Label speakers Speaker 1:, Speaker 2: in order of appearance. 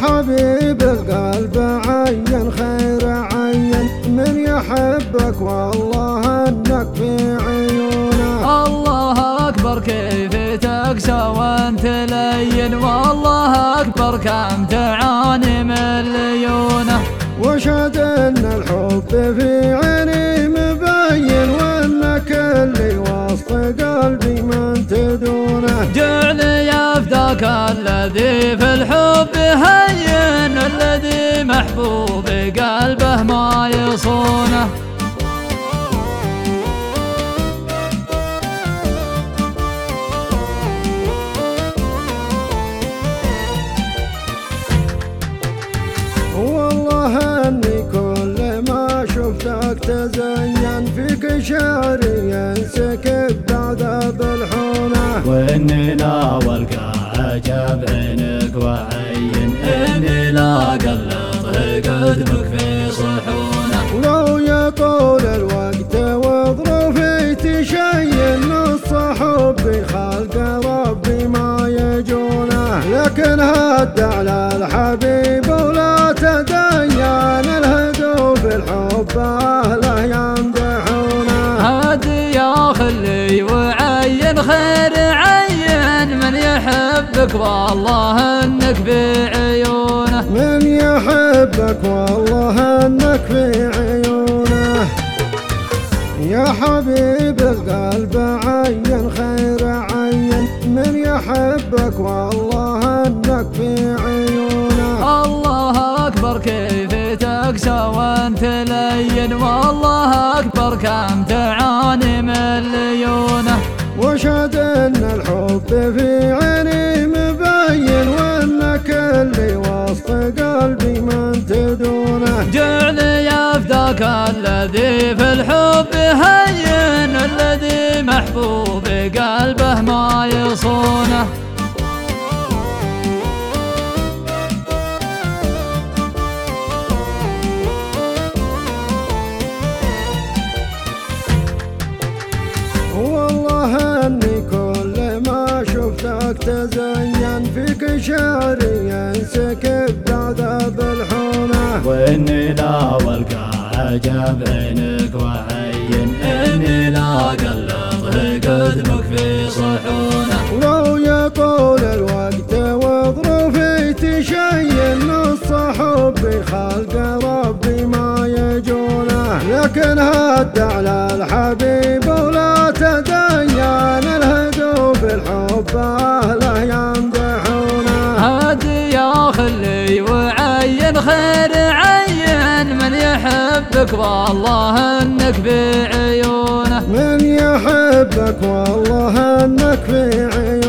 Speaker 1: حبيب القلب عين خير عين من يحبك والله انك في عيونه.
Speaker 2: الله اكبر كيف تقسى وانت لين، والله اكبر كم تعاني من ليونه.
Speaker 1: واشهد ان الحب في عيني مبين وانك اللي وسط قلبي من تدونه.
Speaker 2: جعلي يفداك الذي في الحب هين، الذي محبوب قلبه ما يصونه.
Speaker 1: والله اني كل ما شفتك تزين فيك شعري ينسكب بعد بالحونه.
Speaker 2: واني لا والقى عجب عينك وعين، اني لا قلط قدمك في صحونه.
Speaker 1: لو يطول الوقت وظروفي تشين الصحب بخلق ربي ما يجونه. لكن هد على الحبيب ولا تدين الهدو بالحب اهله يمدحونه.
Speaker 2: هد يا خلي وعين خير عين من يحبك والله انك في عيونه.
Speaker 1: من يحبك والله انك في عيونه. يا حبيب القلب عين خير عين من يحبك والله انك في عيونه.
Speaker 2: الله اكبر كيف تقسى وانت لين، والله اكبر كم تعاني من ليونه.
Speaker 1: واشهد ان الحب في عيني مبين وانك اللي وسط قلبي من تدونه.
Speaker 2: جعلي يفداك الذي في الحب هين، الذي محبوب قلبه ما يصونه.
Speaker 1: والله اني كل ما شفتك تزين فيك شعري ينسكب بعد بالحونه.
Speaker 2: واني لا والقى عجب عينك وعين، اني لا قلط قدمك في صحونه.
Speaker 1: لو يطول الوقت وظروفي تشين الصحب بخلق ربي ما يجونه. لكن هد على الحبيب ولا تدين الهدو بالحب اهله يمدحونه.
Speaker 2: هد يا خلي وعين خير عين من يحبك والله انك في عيونه.
Speaker 1: من يحبك والله انك في عيونه.